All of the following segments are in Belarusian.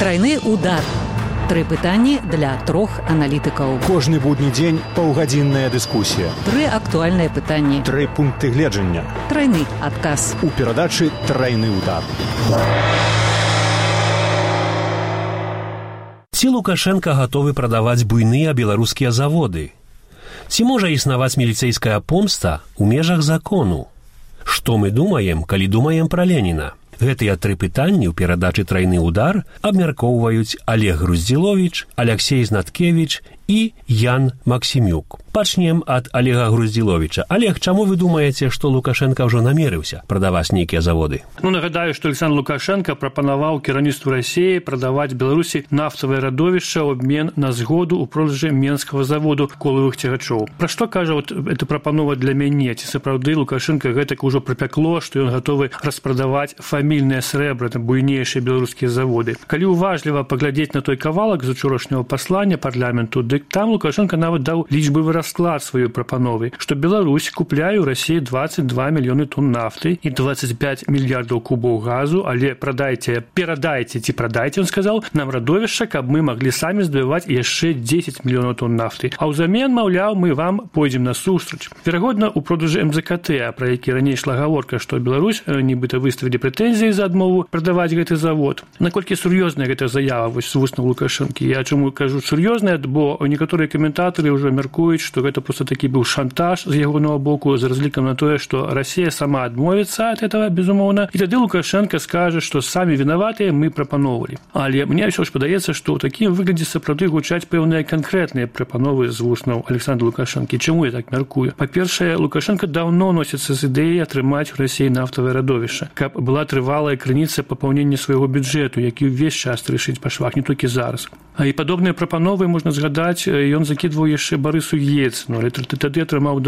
Трайны удар. 3 пытанні для 3 аналітыкаў. Кожны будні дзень паўгадзінная дыскусія. 3 актуальныя пытанні. 3 пункты гледжання. Трайны адказ. У перадачы «Трайны удар». Ці Лукашенко гатовы прадаваць буйныя беларускія заводы? Ці можа існаваць міліцэйская помста ў межах закону? Што мы думаем, калі думаем пра Леніна? Гэтыя 3 пытанні ў перадачы «Трайны удар» абмяркоўваюць Олег Груздзіловіч, Алексей Знаткевіч і Ян Максімюк. Пачнем ад Олега Груздзіловіча. Олег, чаму вы думаеце, што Лукашенко ўжо намерыўся прадаваць нейкія заводы? Нагадаю, што Александр Лукашенко прапанаваў кіраўніцтву Расіі прадаваць Беларусі нафтавае радовішча ў абмен на згоду ў продажы менскага заводу колавых цягачоў. Пра што кажа эта прапанова для мяне? Ці сапраўды Лукашенко гэтак ужо прапякло, што ён гатовы распрадаваць фамільнае срэбра, буйнейшыя беларускія заводы. Калі уважліва паглядзець на той кавалак з учорашняга паслання парламенту, дык там Лукашенко нават даў лічбавы расклад сваёй прапановы, што Беларусь купляе ў Расіі 22 мільёны тонн нафты і 25 мільярдаў кубаў газу, але перадайце, он сказал, нам радовішча, каб мы маглі самі здабываць яшчэ 10 мільёнаў тонн нафты. А ўзамен, маўляў, мы вам пойдзем насустрач. Верагодна, у продажы МЗКТ, пра які раней ішла гаворка, што Беларусь нібыта выставілі прэтэнзіі за адмову прадаваць гэты завод. Наколькі сур'ёзная гэта заява з вуснаў Лукашэнкі? Я чаму кажу сур'ёзная, бо некаторыя каментатары ўжо мяркуюць, што гэта просто такі быў шантаж з ягонага боку з разлікам на тое, што Расія сама адмовіцца ад этого, безумоўна, і тады Лукашенко скажа, што самі вінаватыя мы прапаноўвалі. Але мне ўсё ж падаецца, што ў такім выглядзе сапраўды гучаць пэўныя канкрэтныя прапановы з вуснаў Александра Лукашэнкі. Чаму я так мяркую? Па-першае, Лукашенко даўно носіцца з ідэяй атрымаць у Расіі нафтавае радовішча, каб была трывалая крыніца папаўнення свайго бюджэту, які ўвесь час трышыць па швах, не толькі зараз. І падобныя прапановы можна згадаць, ён закідваў яшчэ Барысу Ельцыну, але тады атрымаў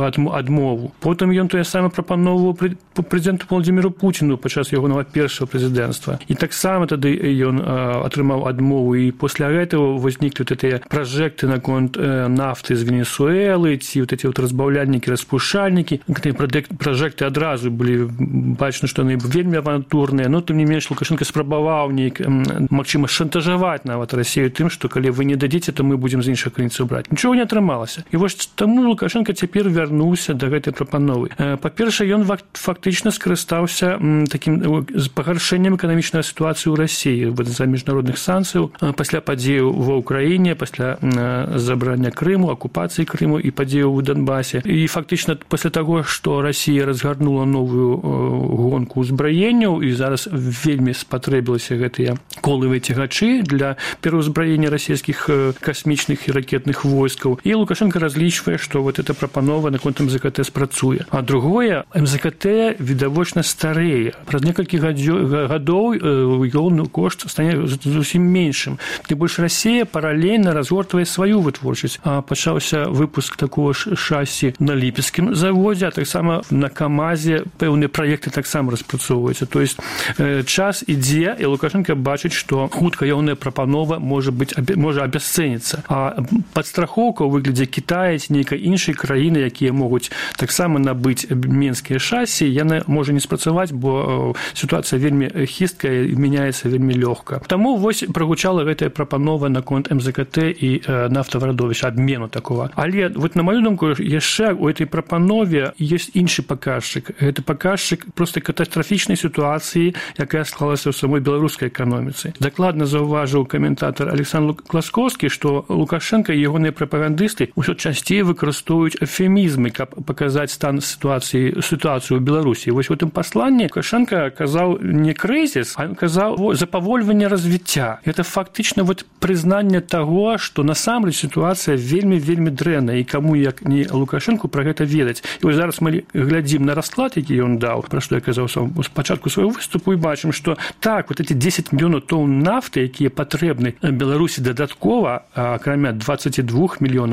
адмову. Потым ён тое самае прапановаў прэзідэнту Владзіміру Пуціну падчас ягонага першага прэзідэнцтва. І таксама тады ён атрымаў адмову, і пасля гэтага возніклі гэтыя пражэкты наконт нафты з Венесуэлы, ці эти разбаўляльнікі, распушчальнікі. Гэтыя пражэкты адразу былі бачна, што яны вельмі авантурныя, но тым не менш Лукашенко спрабаваў магчыма шантажаваць нават Расію тым, што калі вы не дадзіце, то мы будзем з іншых крыніцаў браць. Нічого не атрымалася. І вось таму Лукашенко цяпер вярнуўся да гэтай прапановы. Па-першае, ён фактычна скарыстаўся такім пагаршэннем эканамічнай сітуацыі ў Расіі з-за міжнародных санкцыяў, пасля падзеяў ва ўкраіне, пасля забрання Крыму, акупацыі Крыму і падзеяў у Донбасе. І фактычна пасля таго, што Расія разгарнула новую гонку ўзбраенняў, і зараз вельмі спатрэбілася гэтыя колавыя цягачы для пераўзбраення расійскіх касмічных і ракетных войскаў. І Лукашенко разлічвае, што вот эта прапанова наконт МЗКТ спрацуе. А другое, МЗКТ відавочна старэе. Праз некалькі гадоў ягоны кошт стане зусім меншым. Тым больш Расія паралельна разгортвае сваю вытворчасць. Пачаўся выпуск такого ж шасі на Ліпецкім заводзе, а таксама на КамАЗе пэўныя праекты таксама распрацоўваюцца. То есть час ідзе, і Лукашенко бачыць, што хутка ягоная прапанова можа абясцэніцца. А падстрахоўка ў выглядзе Китая ці нейкай іншай краіны, якія могуць таксама набыць менскія шасі, яна можа не спрацаваць, бо сітуацыя вельмі хісткая і мяняецца вельмі лёгка. Таму вось прагучала гэтая прапанова наконт МЗКТ і нафтавага радовішча, абмену такого. Але вот на маю думку, яшчэ у этой прапанове ёсць іншы паказчык. Гэта паказчык проста катастрафічнай сітуацыі, якая склалася ў самой беларускай эканоміцы. Дакладна заўважыў каментатар Александр Класкоўскі, што Лукашенко і ягоныя прапагандысты ўсё часцей выкарыстоўваюць эвфемізмы, каб паказаць стан сітуацыю ў Беларусі. Вось у гэтым пасланні Лукашенко казаў не крызіс, а казаў запавольванне развіцця. Это фактычна вот прызнанне таго, што насамрэч сітуацыя вельмі дрэнная, і каму як не Лукашенку пра гэта ведаць. І вось зараз мы глядзім на расклад, які ён даў, пра што я казаў з пачатку свайго выступу, і бачым, што так, вот эти 10 мільёнаў тонн нафты, якія патрэбны Беларусі дадаткова, акрамя 22 мільёнаў, гэта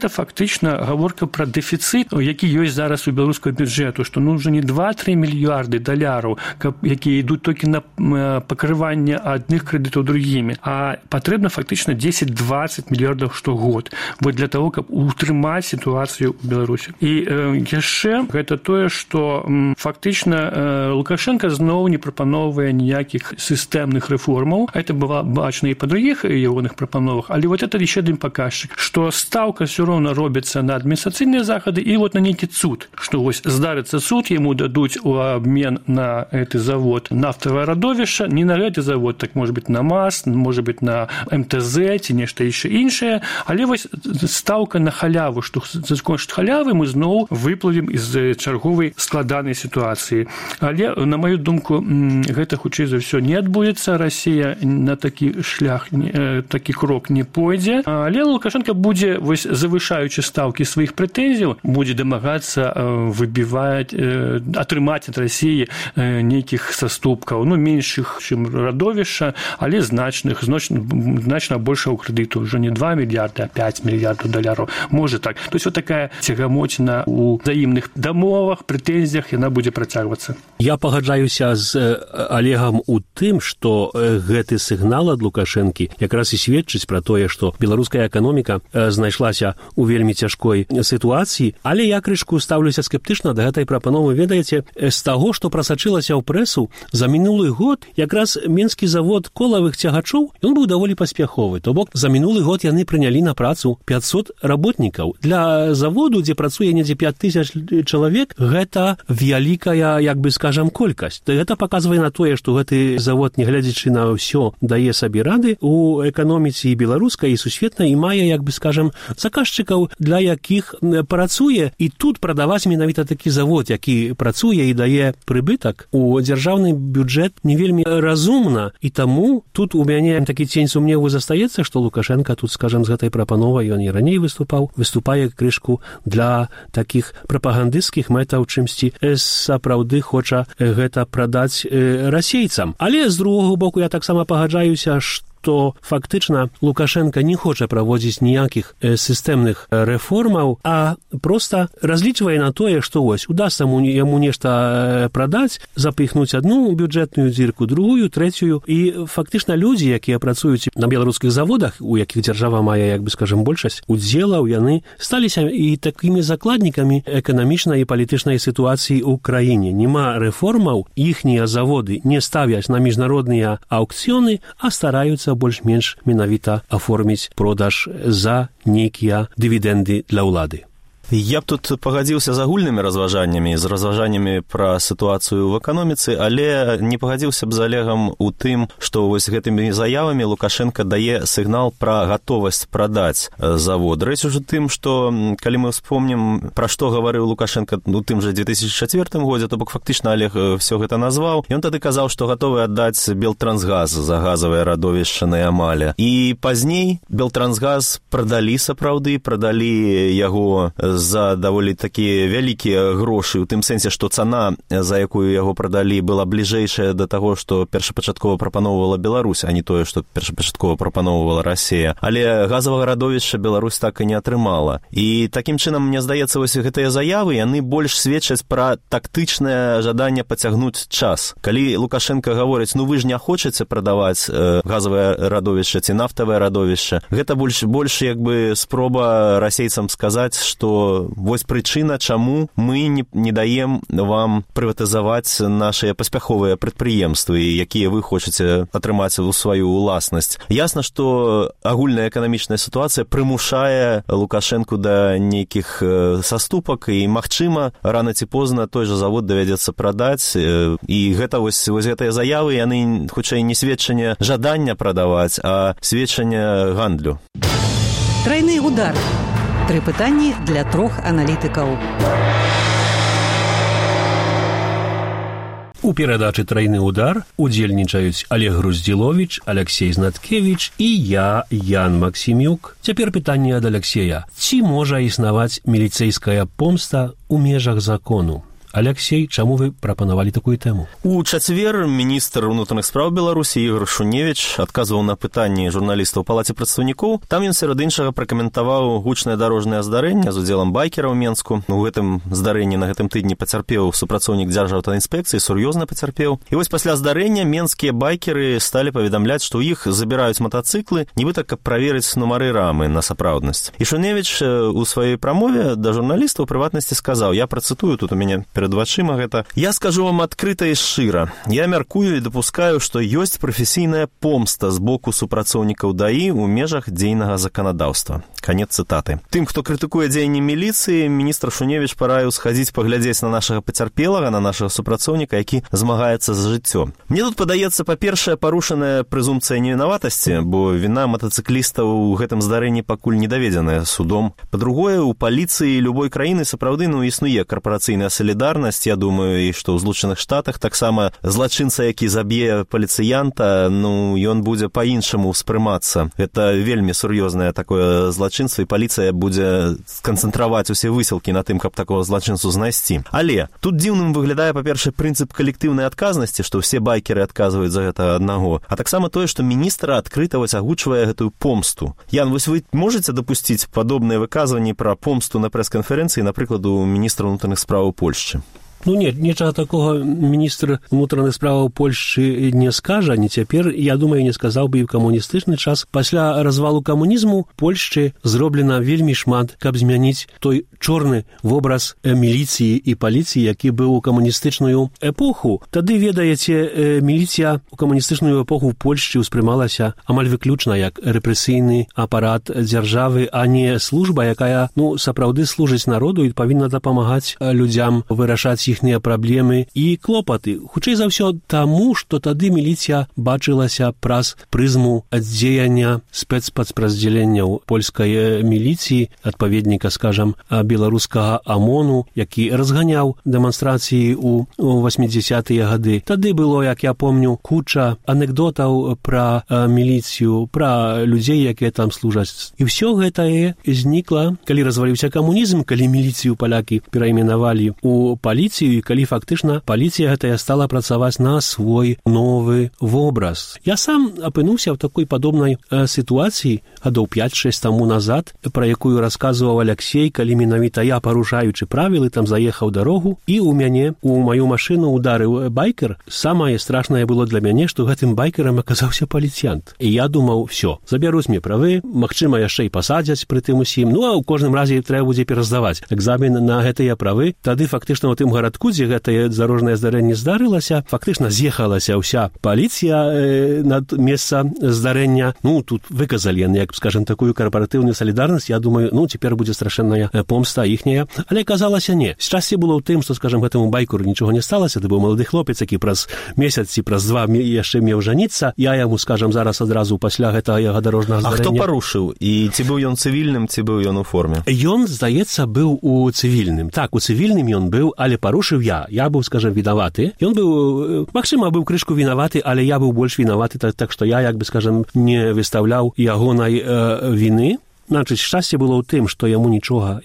гэта фактычна гаворка пра дэфіцыт, які ёсць зараз у беларускага бюджэту, што нужно не 2-3 мільярды даляраў, якія ідуць толькі на пакрыванне адных крэдытаў другімі, а патрэбна фактычна 10-20 мільярдаў штогод для того, каб утрымаць сітуацыю ў Беларусі. І яшчэ гэта тое, што фактычна Лукашенко зноў не прапановвае ніякіх сістэмных рэформаў. Это было бачна і па другіх ягоных прапановах, але вот это яшчэ адзін паказчык, што стаўка ўсё роўна робіцца на адміністрацыйныя захады і вот на нейкі цуд, што вось здарыцца цуд, яму дадуць у абмен на гэты завод нафтавае радовішча, не на гэты завод, так можа быць на МАЗ, можа быць на МТЗ ці нешта яшчэ іншае, але вось стаўка на халяву, што за кошт халявы мы зноў выплывем з чарговай складанай сітуацыі. Але, на маю думку, гэта хутчэй за ўсё не адбудзецца, Расія на такі шлях, такі крок не пойдзе, але Лукашенко будзе, вось, завышаючы стаўкі сваіх прэтэнзіяў, будзе дамагацца выбіваць, атрымаць ад Расіі нейкіх саступкаў, меншых, чым радовішча, але значна большого крэдыту, ўжо не 2 мільярды, а 5 мільярдаў даляраў. Можа так. То есть вот такая цягамоціна ў взаімных дамовах, прэтэнзіях, яна будзе працягвацца. Я пагаджаюся з Олегам у тым, што гэты сігнал ад Лукашэнкі якраз і сведчыць пра тое, што беларуская эканоміка знайшлася ў вельмі цяжкой сітуацыі, але я крышку стаўлюся скептычна да гэтай прапановы. Ведаеце, з таго, што прасачылася ў прэсу, за мінулы год якраз мінскі завод колавых цягачоў, ён быў даволі паспяховы. То бок, за мінулы год яны прынялі на працу 500 работнікаў. Для заводу, дзе працуе недзе 5000 чалавек, гэта вялікая, як бы скажам, колькасць. Гэта паказвае на тое, што гэты завод, нягледзячы на ўсё, дае сабе рады у эканоміцы і беларускай, і сусветнай, і мае, як бы скажам, заказчыкаў, для якіх працуе, і тут прадаваць менавіта такі завод, які працуе і дае прыбытак у дзяржаўны бюджэт не вельмі разумна, і таму тут у мяне такі цень сумневу застаецца, што Лукашенко тут, скажам, з гэтай прапановай, ён і раней выступае крышку для такіх прапагандысцкіх мэтаў, чымсьці сапраўды хоча гэта прадаць расейцам. Але з другога боку я таксама пагаджаюся, што фактычна Лукашенко не хоча праводзіць ніякіх сістэмных рэформаў, а проста разлічвае на тое, што вось удасца яму нешта прадаць, запіхнуць адну бюджэтную дзірку, другую, трэцюю, і фактычна людзі, якія працуюць на беларускіх заводах, у якіх дзяржава мае, як бы скажам, большасць удзелаў, яны сталіся і такімі закладнікамі эканамічнай і палітычнай сітуацыі ў краіне. Нема рэформаў, іхнія заводы не ставяць на міжнародныя аўкцыёны, а стараюцца больш-менш менавіта аформіць продаж за нейкія дывідэнды для ўлады. Я б тут пагадзіўся з агульнымі разважаннямі, з разважаннямі пра сітуацыю ў эканоміцы, але не пагадзіўся б з Олегам у тым, што вось гэтымі заявамі Лукашенко дае сігнал пра гатовасць прадаць завод. Рэч ужо тым, што калі мы вспомнім, пра што гаварыў Лукашенко у тым жа 2004 годзе, то бок фактычна Олег всё гэта назваў, ён тады казаў, што гатовы аддаць Белтрансгаз за газавае радовішча на Ямале. І пазней Белтрансгаз прадалі сапраўды, прадалі яго за даволі такія вялікія грошы, у тым сэнсе, што цана, за якую яго прадалі, была бліжэйшая да таго, што першапачаткова прапаноўвала Беларусь, а не тое, што першапачаткова прапаноўвала Расія. Але газавага радовішча Беларусь так і не атрымала. І такім чынам, мне здаецца, вось гэтыя заявы, яны больш сведчаць пра тактычнае жаданне пацягнуць час. Калі Лукашенко гаворыць, вы ж не хочаце прадаваць газавае радовішча ці нафтавае радовішча, гэта больш як бы спроба расейцам сказаць, што вось прычына, чаму мы не даем вам прыватызаваць нашыя паспяховыя прадпрыемствы, якія вы хочаце атрымаць у сваю ўласнасць. Ясна, што агульная эканамічная сітуацыя прымушае Лукашенку да нейкіх саступак, і, магчыма, рана ці позна той жа завод давядзецца прадаць, і гэта вось гэтыя заявы, яны хутчэй не сведчанне жадання прадаваць, а сведчанне гандлю. Трайны удар. 3 пытанні для 3 аналітыкаў. У перадачы «Трайны удар» удзельнічаюць Олег Груздзіловіч, Алексей Знаткевіч і я, Ян Максімюк. Цяпер пытанне ад Алексея. Ці можа існаваць міліцэйская помста ў межах закону? Алексей, чаму вы прапанавалі такую тэму? У чацвер міністр унутраных спраў Беларусі Ігор Шуневіч адказваў на пытанні журналістаў у палаце прадстаўнікоў. Там ён сярод іншага пракаментаваў гучнае дарожнае здарэнне з удзелам байкера ў Менску. У гэтым здарэнні на гэтым тыдні пацярпеў супрацоўнік дзяржаўтаінспекцыі, сур'ёзна пацярпеў. І вось пасля здарэння менскія байкеры сталі паведамляць, што ў іх забіраюць матацыклы, нібыта каб праверыць нумары рамы на сапраўднасць. І Шуневіч у сваёй прамове да журналістаў у прыватнасці сказаў, я працытую тут у мяне перед вачыма гэта, я скажу вам адкрыта і шчыра. Я мяркую і дапускаю, што ёсць прафесійная помста з боку супрацоўнікаў ДАІ ў межах дзейнага заканадаўства. Канец цытаты. Тым, хто крытыкуе дзеянні міліцыі, міністр Шуневіч параіў схадзіць паглядзець на нашага пацярпелага, на нашага супрацоўніка, які змагаецца за жыццё. Мне тут падаецца, па-першае, парушаная прэзумпцыя невінаватасці, бо віна матацыклістаў у гэтым здарэнні пакуль не даведзеная судом. Па-другое, у паліцыі любой краіны сапраўды існуе карпорацыйная салідарнасць. Я думаю, і што ў Злучаных Штатах таксама злачынца, які заб'е паліцыянта, ён будзе па-іншаму ўспрымацца. Гэта вельмі сур'ёзнае такое злачынства, і паліцыя будзе сканцэнтраваць усе высілкі на тым, каб такого злачынцу знайсці. Але тут дзіўным выглядае, па-першае, прынцып калектыўнай адказнасці, што ўсе байкеры адказваюць за гэта аднаго, а таксама тое, што міністр адкрыта агучвае гэтую помсту. Ян, вось вы можаце дапусціць падобныя выказванні пра помсту на прэс-канферэнцыі, напрыклад, у міністра ўнутраных спраў Польшчы? Нічага такога міністр унутраных справаў Польшчы не скажа, не цяпер, я думаю, не сказаў бы і ў камуністычны час. Пасля развалу камунізму Польшчы зроблена вельмі шмат, каб змяніць той чорны вобраз міліцыі і паліцыі, які быў у камуністычную эпоху. Тады, ведаеце, міліцыя у камуністычную эпоху ў Польшчы ўспрымалася амаль выключна як рэпрэсійны апарат дзяржавы, а не служба, якая, сапраўды служыць народу і павінна дапамагаць людзям вырашаць іхныя праблемы і клопаты. Хутчэй за ўсё таму, што тады міліцыя бачылася праз прызму дзеяння спецпадраздзяленняў польскай міліцыі, адпаведніка, скажам, беларускага ОМОНу, які разганяў дэманстрацыі ў 80-тыя гады. Тады было, як я помню, куча анекдотаў пра міліцыю, пра людзей, якія там служаць. І ўсё гэтае знікла, калі разваліўся камунізм, калі міліцыю палякі перайменавалі ў паліцыю, і калі фактычна паліцыя гэтая стала працаваць на свой новы вобраз. Я сам апынуўся ў такой падобнай сітуацыі гадоў 5-6 таму назад, пра якую расказваў Алексей, калі менавіта я, парушаючы правілы, там заехаў дарогу, і у маю машыну ударыў байкер. Самае страшнае было для мяне, што гэтым байкерам аказаўся паліцыянт. І я думаў, всё, забяруць мне правы, магчыма, яшчэ і пасадзяць пры тым усім, а ў кожным разе трэба будзе пераздаваць экзамен на гэтыя правы. Тады фактычна ў тым гарадку, дзе гэтае дарожнае здарэнне здарылася, фактычна з'ехалася ўся паліцыя над месца здарэння. Тут выказалі яны, як, скажем, такую карпаратыўную салідарнасць. Я думаю, цяпер будзе страшэнная помста іхняя. Але аказалася не. Шчасце было ў тым, што, скажем, гэтаму байкеру нічога не сталася. Ты быў малады хлопец, які праз месяц ці праз 2 яшчэ меў жаніцца. Я яму, скажем, зараз адразу пасля гэтага дарожнага здарэння. А хто парушыў? І ці быў ён цывільным, ці быў ён у форме? Ён, здаецца, быў у цывільным. Так, у цывільным ён быў, але парушыў я быў, скажем, вінаваты. Ён быў, магчыма, быў крышку вінаваты, але я быў больш вінаваты, так што я, скажем, не выстаўляў ягонай віны. Значыць, шчасце было ў тым, што яму нічога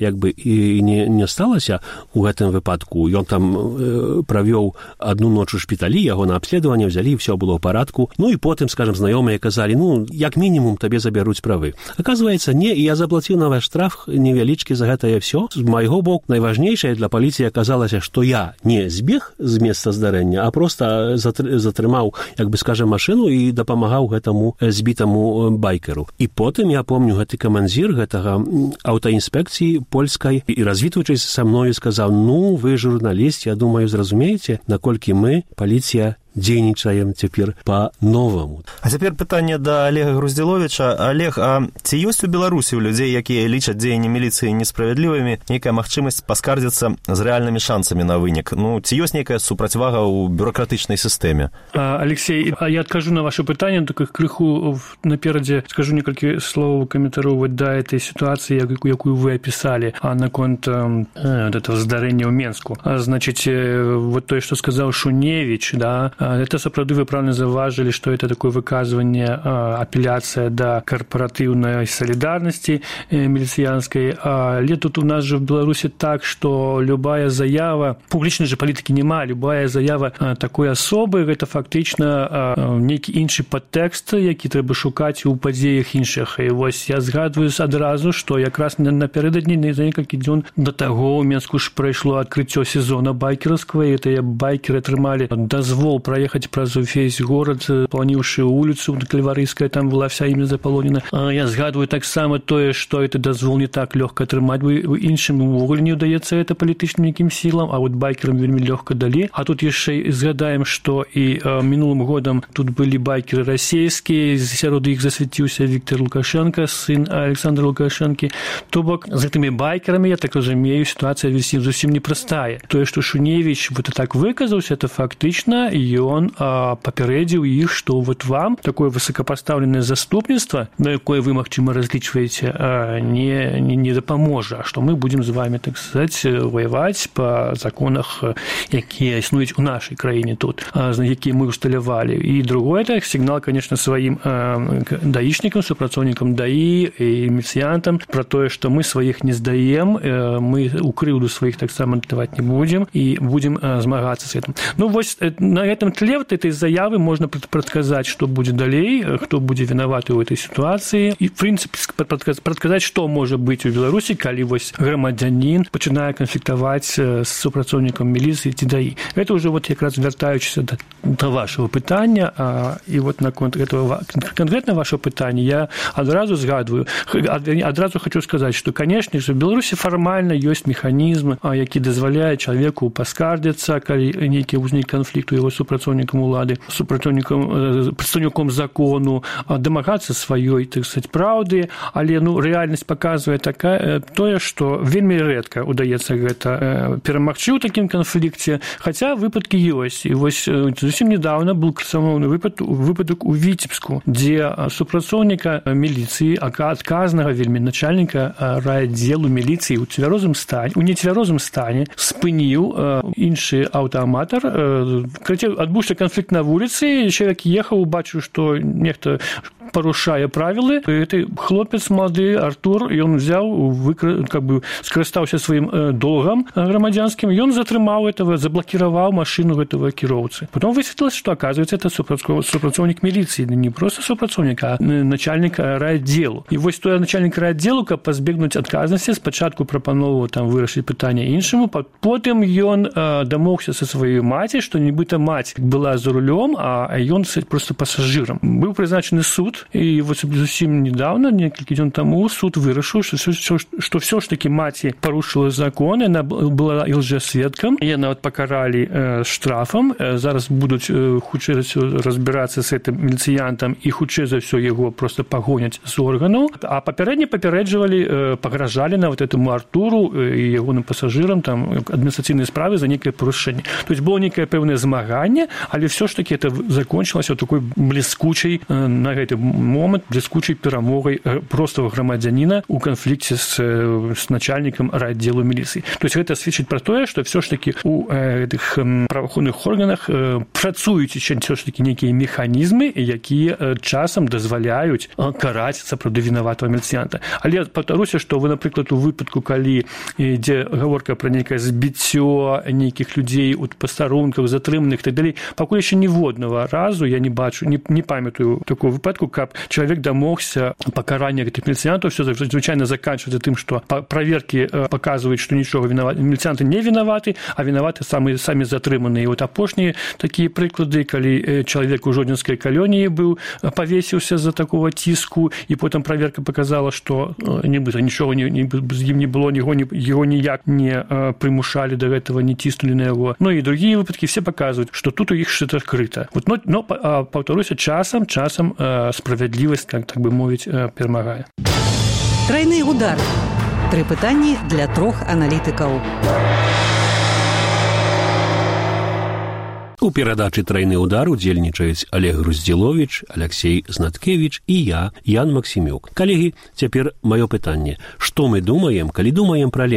і не сталася ў гэтым выпадку. Ён там правёў адну ноч у шпіталі, яго на абследаванне взялі, ўсё было ў парадку. І потым, скажем, знаёмыя казалі, як мінімум табе забяруць правы. Аказваецца, не, і я заплаціў нават штраф невялічкі за гэтае ўсё. З майго боку, найважнейшае для паліцыі аказалася, што я не збег з месца здарэння, а проста затрымаў, скажем, машыну і дапамагаў гэтаму збітаму байкеру. І потым, я помню, гэты камандзір гэтага аўтаінспекцыі польскай і, развітваючыся са мною, сказаў, вы журналіст, я думаю, зразумееце, наколькі мы, паліцыя, дзейнічаем цяпер па-новаму. А цяпер пытанне да Олега Груздзіловіча. Олег, а ці ёсць у Беларусі ў людзей, якія лічаць дзеянні міліцыі несправядлівымі, нейкая магчымасць паскардзіцца з рэальнымі шансамі на вынік? Ці ёсць нейкая супрацьвага ў бюрократычнай сістэме? Алексей, я адкажу на ваше пытанне, только крыху наперадзе скажу некалькі словаў каментараў да этой сітуацыі, якую вы апісалі, наконт этого здарэння ў Менску. Значыць, вот тое, што сказаў Шуневіч, Это сапраўды вы правильно заўважылі, што это такое выказванне, апеляцыя да карпаратыўнай салідарнасці міліцыянскай. Але тут у нас же в Беларусі так, што любая заява, публічнай же палітыкі няма, любая заява такой асобы, гэта фактычна нейкі іншы падтэкст, які трэба шукаць у падзеях іншых. І вось я згадваю адразу, што якраз напярэдадні за некалькі дзён да таго ў Менску ж прайшло адкрыццё сезона байкерскага, і тыя байкеры атрымалі дазвол праехаць праз увесь горад, планіўшы вуліцу Кальварыйская, там была вся імя запалонена. Я згадваю таксама тое, што гэты дазвол не так лёгка атрымаць, бо іншым увогуле не ўдаецца гэта палітычным нейкім сілам, а вот байкерам вельмі лёгка далі. А тут яшчэ згадаем, што і мінулым годам тут былі байкеры расійскія, сярод іх засвяціўся Віктор Лукашенко, сын Александра Лукашенкі. То бок з гэтымі байкерамі, я так разумею, сітуацыя зусім непростая. Тое, што Шуневіч вот так выказаўся, это фактычна ён папярэдзіў іх, што вот вам такое высокопастаўленае заступніцтва, на якое вы, магчыма, разлічваеце, не дапаможа, што мы будзем з вами, так сказаць, воеваць па законах, якія існуюць у нашай краіне тут, якія мы усталявалі. І другое, это сігнал, конечно, сваім даішнікам, супрацоўнікам ДАІ і міліцыянтам пра тое, што мы сваіх не здаем, мы у крыўду сваіх таксама даваць не будзем і будзем змагацца з гэтым. Ну, вось на гэтым тле вот этой заявы можна прадказаць, што будзе далей, хто будзе вінаваты ў этой сітуацыі. І, в прынцыпе, прадказаць, што можа быць у Беларусі, калі вось грамадзянін пачынае канфліктаваць з супрацоўнікам міліцыі ці ДАІ. Гэта ўжо вот якраз вяртаючыся да вашего пытання, і вот наконт этого конкретно вашего пытання я адразу згадваю, адразу хочу сказаць, што, канешне, в Беларусі фармальна ёсць механізм, які дазваляе чалавеку паскардзіцца, калі нейкі ўзнік канфлікт у яго супрацоўнікам улады, прадстаўніком закону, дамагацца сваёй, так сказать, праўды, але рэальнасць паказвае тое, што вельмі рэдка удаецца гэта перамагчы ў такім канфлікце, хаця выпадкі ёсць. І вось зусім недавно был красамоўны выпадак у Віцебску, дзе супрацоўніка міліцыі, адказнага вельмі начальніка райаддзелу міліцыі у нецвярозым стане спыніў іншы аўтааматар. Адбыўся канфлікт на вуліцы, чалавек ехаў, убачыў, што нехта парушае правілы. Гэты хлопец малады Артур, ён взяў, скарыстаўся сваім долгам грамадзянскім, ён затрымаў этого, заблокіраваў машину гэтага кіроўцы. Потом высветлілася, што, оказывается, это супрацоўнік міліцыі, не просто супрацоўнік, а начальнік райаддзелу. І вось той начальнік райаддзелу, каб пазбегнуць адказнасці, спачатку прапановаў там вырашыць пытанне іншаму, потым ён дамогся са сваёй маці, што нібыта маць была за рулём, а ён просто пасажырам. Быў прызначаны суд, і вот зусім недавно, некалькі дзён таму, суд вырашыў, што ўсё ж такі маці парушыла закон, яна была лжесведкам, яна пакаралі штрафам, зараз будуць хутчэй за ўсё разбірацца з гэтым міліцыянтам і хутчэй за ўсё яго просто пагоняць з органаў, а папярэдне папярэджвалі, пагражалі нават этому Артуру і ягоным пасажырам там адміністрацыйныя справы за нейкае парушэнне. То есть было нейкае пэўнае змаганне, але ўсё ж такі это закончылася такой бліскучай на гэты момант бліскучай перамогай простага грамадзяніна ў канфлікце з начальнікам райаддзелу міліцыі. То есть гэта сведчыць пра тое, што ўсё ж такі у гэтых праваахоўных органах працуюць ўсё ж такі нейкія механізмы, якія часам дазваляюць караць сапраўды вінаватага міліцыянта. Але паўтаруся, што вы, напрыклад, у выпадку, калі ідзе гаворка пра нейкае збіццё нейкіх людзей у пастарунках, затрыманых і так далей, пакуль яшчэ ніводнага разу я не бачу, не памятаю такого выпадку, каб чалавек дамогся пакарання гэтых міліцыянтаў. Все звычайна заканчваецца тым, што праверкі паказваюць, што нічога міліцыянты не вінаваты, а вінаваты самі затрыманыя. І вот апошнія такія прыклады, калі чалавек у жодзінскай калоніі быў, павесіўся з-за такого ціску, і потым праверка паказала, што нібыта нічога з ім не было, яго ніяк не прымушалі да гэтага, не ціснулі на яго. Ну і другія выпадкі все паказваюць, што тут у іх што-то крыта. Но паўтаруся, часам справядлівасць, так бы мовіць, перамагае. Трайны удар. 3 пытанні для 3 аналітыкаў. У перадачы «Трайны удар» удзельнічаюць Олег Груздзіловіч, Алексей Знаткевіч і я, Ян Максімюк. Калегі, цяпер маё пытанне. Што мы думаем, калі думаем пра Леніна?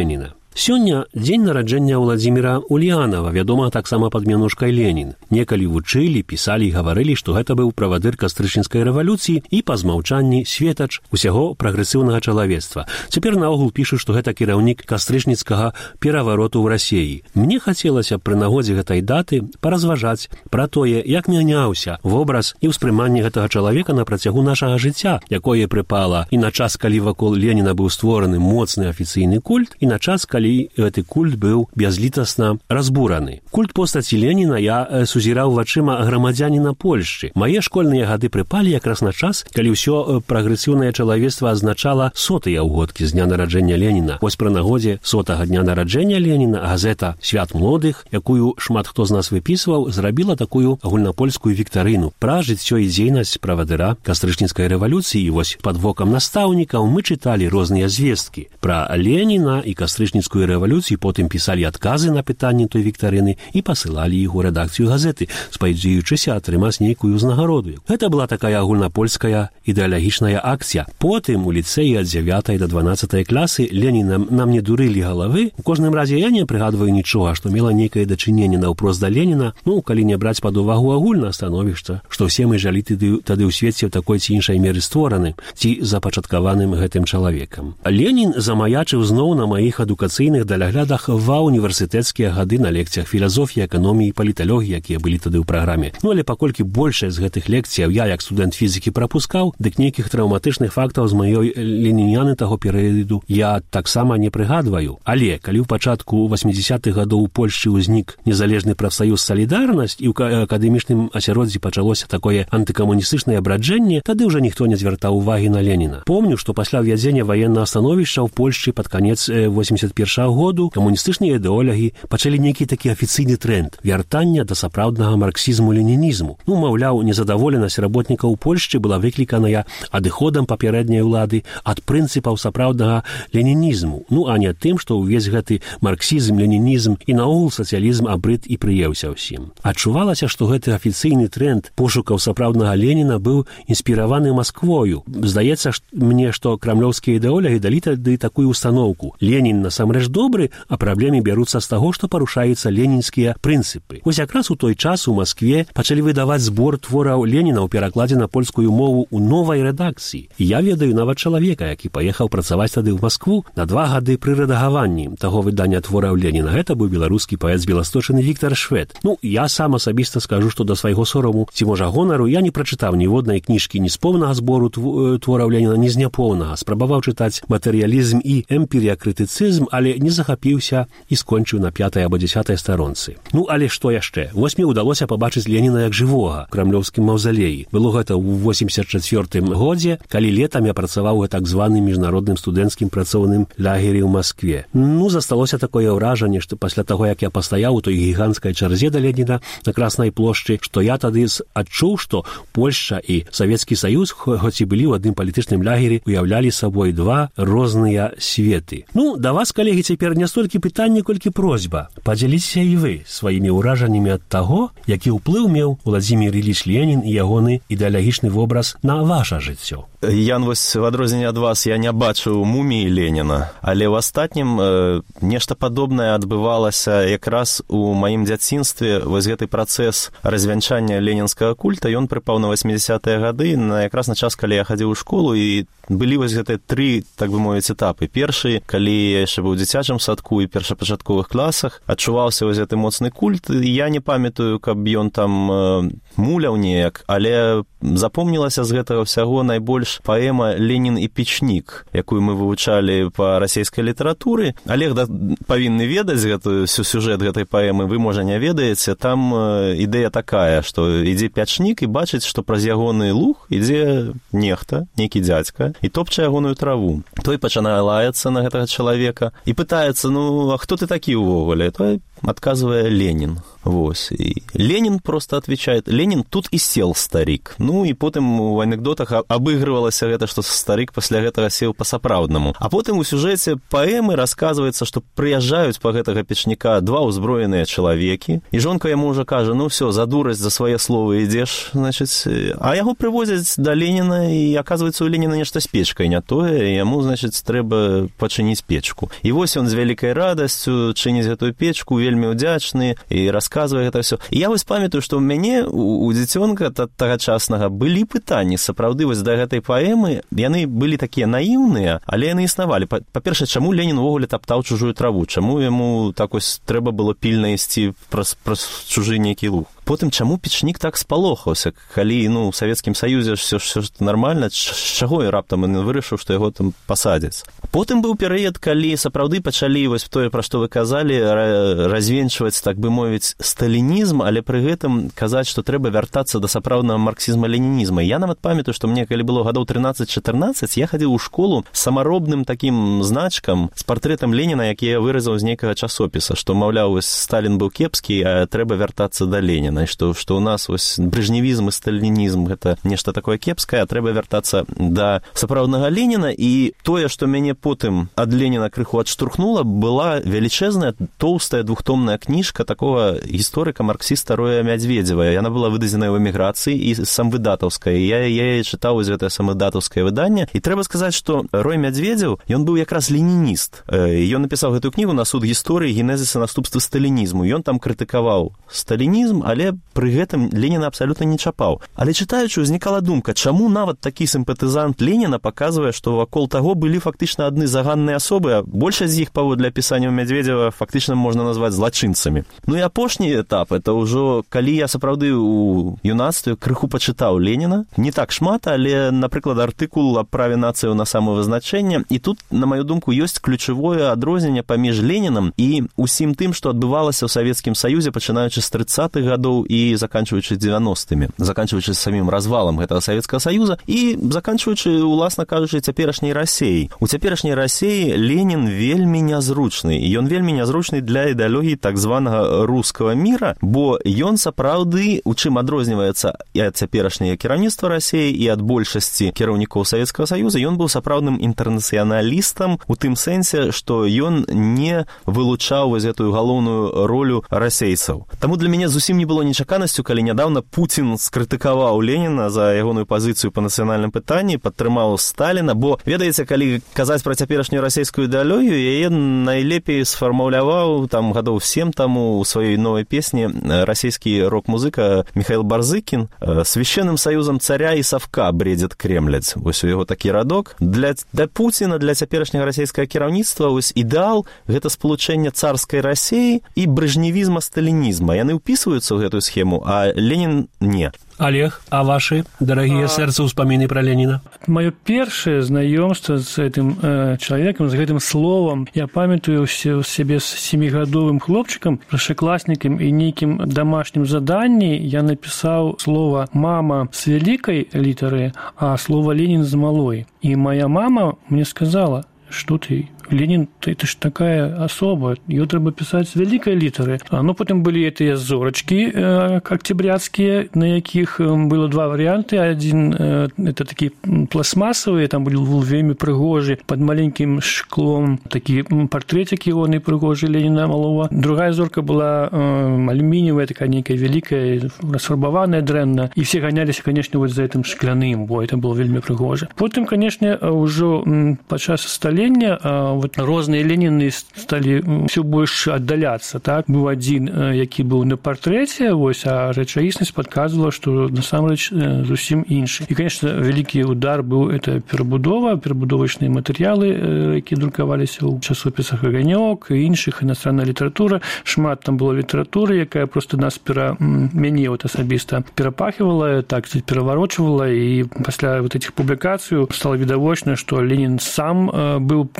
Сёння дзень нараджэння Владзіміра Ульянова, вядомага таксама пад мянушкай Ленін. Некалі вучылі, пісалі і гаварылі, што гэта быў правадыр кастрычніцкай рэвалюцыі і па змаўчанні светач усяго прагрэсіўнага чалавецтва. Цяпер наогул пішуць, што гэта кіраўнік кастрычніцкага перавароту ў Расіі. Мне хацелася пры нагодзе гэтай даты паразважаць пра тое, як мяняўся вобраз і ўспрыманне гэтага чалавека на працягу нашага жыцця, якое прыпала і на час, калі вакол Леніна быў створаны моцны афіцыйны культ, і на час, калі гэты культ быў бязлітасна разбураны. Культ постаці Леніна я сузіраў вачыма грамадзяніна Польшчы. Мае школьныя гады прыпалі якраз на час, калі ўсё прагрэсіўнае чалавецтва азначала 100-е ўгодкі з дня нараджэння Леніна. Вось пры нагодзе 100-га дня нараджэння Леніна газета «Свят молодых», якую шмат хто з нас выпісваў, зрабіла такую агульнапольскую віктарыну пра жыццё і дзейнасць правадыра кастрычніцкай рэвалюцыі. Вось пад вокам настаўнікаў мы чыталі розныя звесткі пра Леніна і кастрычніцкую рэвалюцыі, потым пісалі адказы на пытанні той віктарыны і пасылалі іх у рэдакцыю газеты, спадзяючыся атрымаць нейкую ўзнагароду. Гэта была такая агульнапольская ідэалагічная акцыя. Потым у ліцэі ад 9 до 12 класы Леніна нам не дурылі галавы. У кожным разе я не прыгадваю нічога, што мела нейкае дачыненне наўпрост да Леніна, калі не браць пад увагу агульнае становішча, што ўсе мы жылі тады ў свеце ў такой ці іншай меры створаны ці запачаткаваным гэтым чалавекам. Ленін замаячыў зноў на маіх адукацыйных даляглядах ва універсітэцкія гады на лекцыях філазофіі, эканоміі і паліталогіі, якія былі тады ў праграме. Але паколькі большая з гэтых лекцыяў я, як студэнт фізікі, прапускаў, дык нейкіх траўматычных фактаў з маёй леніняны таго перыяду я таксама не прыгадваю. Але калі ў пачатку 80-х гадоў у Польшчы ўзнік незалежны прафсаюз «Салідарнасць» і ў акадэмічным асяроддзі пачалося такое антыкамуністычнае абраджэнне, тады ўжо ніхто не звяртаў увагі на Леніна. Помню, што пасля ўвядзення ваеннага становішча ў Польшчы пад канец 81-го году камуністычныя ідэолагі пачалі нейкі такі афіцыйны тренд вяртання да сапраўднага марксізму-ленінізму. Маўляў, незадаволенасць работнікаў Польшчы была выкліканая адыходам папярэдняй улады ад прынцыпаў сапраўднага ленінізму, а не тым, што ўвесь гэты марксізм, ленінізм і наогул сацыялізм абрыд і прыеўся ўсім. Адчувалася, што гэты афіцыйны тренд пошукаў сапраўднага Леніна быў інспіраваны Масквою. Здаецца мне, што крамлёўскія ідэолагі далі тады такую установку. Ленін насамрэч добры, а праблемы бяруцца з таго, што парушаюцца ленінскія прынцыпы. Вось якраз у той час у Маскве пачалі выдаваць збор твораў Леніна ў перакладзе на польскую мову ў новай рэдакцыі. І я ведаю нават чалавека, які паехаў працаваць тады ў Маскву на 2 гады пры рэдагаванні таго выдання твораў Леніна. Гэта быў беларускі паэт з Беласточыны Віктар Швед. Я сам асабіста скажу, што да свайго сораму ці можа гонару я не прачытаў ніводнай кніжкі ні з поўнага збору твораў Леніна, ні з няпоўнага. Спрабаваў чытаць матэрыялізм і эмпірыякрытыцызм, але не захапіўся і скончыў на 5-й або 10-й старонцы. Але што яшчэ? Вось мне ўдалося пабачыць Леніна як жывога ў крамлёўскім маўзалеі. Было гэта ў 84-м годзе, калі летам я працаваў у так званым міжнародным студэнцкім працоўным лагері ў Маскве. Засталося такое ўражанне, што пасля таго, як я пастаяў у той гіганцкай чарзе да Леніна на Краснай плошчы, што я тады адчуў, што Польшча і Савецкі Саюз, хоць і былі ў адным палітычным лагері, уяўлялі сабой два розныя светы. Да вас, калегі, цяпер не столькі пытанне, колькі просьба. Падзяліцеся і вы сваімі ўражаннямі ад таго, які ўплыў меў Владзімір Іліч Ленін і ягоны ідэалагічны вобраз на ваша жыццё. Ян, вось в адрозненне ад вас я не бачыў муміі Леніна, але ў астатнім нешта падобнае адбывалася якраз у маім дзяцінстве. Вось гэты працэс развянчання ленінскага культа, ён прыпаў на 80-е гады, якраз на час, калі я хадзіў у школу, і былі вось гэтыя тры, так бы мовіць, этапы. Першы, калі я яшчэ быў у дзіцячым садку і першапачатковых класах, адчуваўся вось гэты моцны культ. Я не памятаю, каб ён там муляў неяк, але запомнілася з гэтага ўсяго найбольш паэма «Ленін і печнік», якую мы вывучалі па расійскай літаратуры. Олег павінны ведаць сюжэт гэтай паэмы, вы, можа, не ведаеце. Там ідэя такая, што ідзе пячнік і бачыць, што праз ягоны луг ідзе нехта, нейкі дзядзька, і топча ягоную траву. Той пачынае лаяцца на гэтага чалавека і пытаецца, а хто ты такі ўвогуле? Той отказывая Ленин. Вось. И Ленин просто отвечает: Ленин, тут и сел старик. Ну, и потым у анекдотах обыгрывалася гэта, што старик пасля гэтага сеў па-сапраўднаму. А потым у сюжэце паэмы расказваецца, што прыязджаюць па гэтага печніка два ўзброеныя чалавекі, і жонка яму ўжо кажа: ну все, за дурасць, за свае словы ідзеш, значыць. А яго прывозяць да Леніна, і аказваецца, у Леніна нешта з печкай не тое, і яму, значыць, трэба пачыніць печку. І вось ён з вялікай радасцю чыніць гэтую печку, вельмі ўдзячны, і расказвае гэта ўсё. І я вось памятаю, што ў мяне, у дзіцёнка тагачаснага, былі пытанні, сапраўды, вось да гэтай паэмы. Яны былі такія наіўныя, але яны існавалі. Па-першае, чаму Ленін увогуле таптаў чужую траву? Чаму яму так ось трэба было пільна ісці праз чужы нейкі луг? Потым, чаму печнік так спалохаўся, калі, ну, у Савецкім Саюзе ўсё нармальна, з чаго раптам ён вырашыў, што яго там пасадзяць? Потым быў перыяд, калі сапраўды пачалі вось тое, пра што вы казалі, развенчваць, так бы мовіць, сталінізм, але пры гэтым казаць, што трэба вяртацца да сапраўднага марксізма-ленінізма. Я нават памятаю, што мне, калі было гадоў 13-14, я хадзіў у школу з самаробным такім значкам, з партрэтам Леніна, які я выразаў з нейкага часопіса, што, маўляў, Сталін быў кепскі, а трэба вяртацца да Леніна. Што у нас вось брежневізм і сталінізм гэта нешта такое кепскае, а трэба вяртацца да сапраўднага Леніна. І тое, што мяне потым ад Леніна крыху адштурхнула, была велічэзная, тоўстая двухтомная кніжка такого гісторыка марксіста Роя Мядзведзева. Яна была выдадзеная ў эміграцыі і самвыдатаўская. Я яе чытаў з гэтае самвыдатаўскае выданне. І трэба сказаць, што Рой Мядзведзеў, ён быў якраз ленініст. Ён напісаў гэтую кнігу «На суд гісторыі генезіса наступствы сталінізму». Ён там крытыкаваў сталінізм, але пры гэтым Леніна абсалютна не чапаў. Але чытаючы, узнікала думка, чаму нават такі сімпатызант Леніна паказвае, што вакол таго былі фактычна адны заганныя асобы, а большасць з іх паводле апісання Мядзведзева фактычна можна назваць злачынцамі. Ну і апошні этап, это ўжо калі я сапраўды ў юнацтве крыху пачытаў Леніна, не так шмат, але, напрыклад, артыкул аб праве нацыяў на самавызначэнне, і тут, на маю думку, ёсць ключавое адрозненне паміж Ленінам і усім тым, што адбывалася ў Савецкім Саюзе, пачынаючы з 30-х гадоў і заканчваючы 90-мі, заканчваючы самім развалам гэтага Савецкага Саюза і заканчваючы, уласна кажучы, цяперашняй Расіяй. У цяперашняй Расіі Ленін вельмі нязручны, і ён вельмі нязручны для ідэалогіі так званага рускага міра, бо ён сапраўды, у чым адрозніваецца і ад цяперашняга кіраўніцтва Расіі, і ад большасці кіраўнікоў Савецкага Саюза, ён быў сапраўдным інтэрнацыяналістам у тым сэнсе, што ён не вылучаў вось гэтую галоўную ролю расейцаў. Таму для мяне зусім не было нечаканасцю, калі нядаўна Пуцін скрытыкаваў Леніна за ягоную пазіцыю па нацыянальным пытанні, падтрымаў Сталіна, бо, ведаеце, калі казаць пра цяперашнюю расійскую ідэалогію, яе найлепей сфармуляваў там гадоў 7 таму у сваёй новай песні расійскі рок-музыка Михаил Барзыкін: «Священным союзом царя и совка бредит кремлец». Вось у яго такі радок. Для Пуціна, для цяперашняга расійскага кіраўніцтва вось ідэал гэта спалучэнне царскай Расіі і брежневізма-сталінізма. Яны ўпісваюцца ў гэтую схему, а Ленін не. Олег, а ваши дорогие сердцу ўспаміны пра Леніна? Маё першае знаёмство з гэтым чалавекам, з гэтым словам, я памятаю сябе з 7-гадовым хлопчыкам, першакласнікам, і нейкім домашнім заданні я напісаў слова «мама» з вялікай літары, а слова «Ленін» з малой. І моя мама мне сказала: «Што ты? Ленин, это ж такая особа, ее треба писать с великой литеры». Ну, потом были эти зорочки октябрятские, на яких было два варианта. Один это такие пластмассовые, там был вельми пригожий, под маленьким шклом такие портретики его пригожий Ленина малого. Другая зорка была алюминиевая, такая некая великая, расфарбованная дрэнна. И все гонялись, конечно, вот за этим шкляным, бо это было вельми пригоже. Потом, конечно, уже подчас столетия вот розныя Леніны сталі ўсё больш аддаляцца, так? Быў адзін, які быў на партрэце, вось, а рэчаіснасць падказвала, што насамрэч зусім іншы. І, конечно, вялікі удар быў это перабудовачныя матэрыялы, якія друкаваліся ў часопісах «Аганёк» і іншых, іностранная літаратура. Шмат там было літаратуры, якая проста нас мяне вот асабіста перапахивала, так пераварочвала, і пасля вот этих публікацый стала відавочна, што Ленін сам быў крыніцай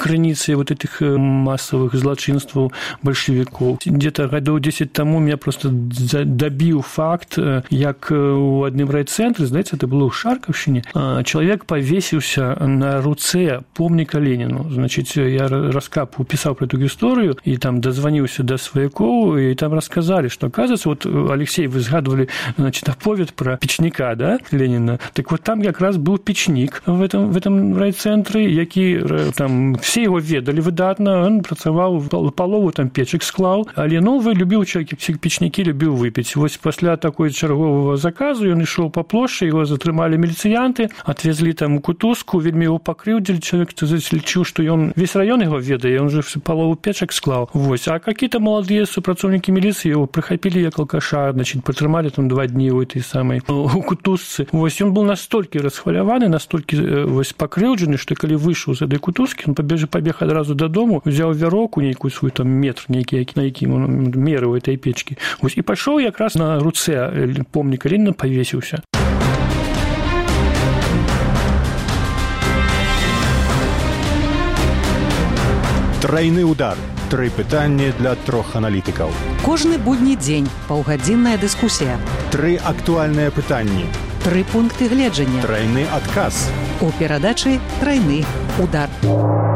репрессий вот этих массовых злочинств большевиков. Где-то годов 10 тому меня просто добил факт, як у одним райцентры, знаете, это было в Шарковщине, человек повесился на руце помника Ленину. Значит, я раскапывал, писал про эту историю, и там дозвонился до свояков, и там рассказали, что, оказывается, вот, Алексей, вы згадывали, значит, оповед про печника, да, Ленина. Так вот там как раз был печник в этом райцентрі, який там всі його ведали видатно, він працював, полову там печек склав, але новий любив чоловік, всі печники любив випити. Ось після такого чергового заказу він йшов по площі, його затримали міліціянти, отвезли там у Кутузку, вельми його покривдили, чоловік лічив, що він весь район його ведає, він вже полову печек склав. Ось. А какие-то молодые супрацовники милиции его прихопили як алкаша, значит, протримали там 2 дні у этой самой у Кутузцы. Ось. Он был настолько расхваляваны, настолько ось покрыўджаны, что коли вышел з этой Кутузки, он побег одразу додому, взял вероку некую свою там метр, некий, на яким он мерил этой печки. Ось. И пошел как раз на руце помника Ленина повесился. Трайны удар. 3 пытанні для 3 аналітыкаў. Кожны будні дзень паўгадзінная дыскусія. 3 актуальныя пытанні. 3 пункты гледжання. Трайны адказ. У перадачы «Трайны удар».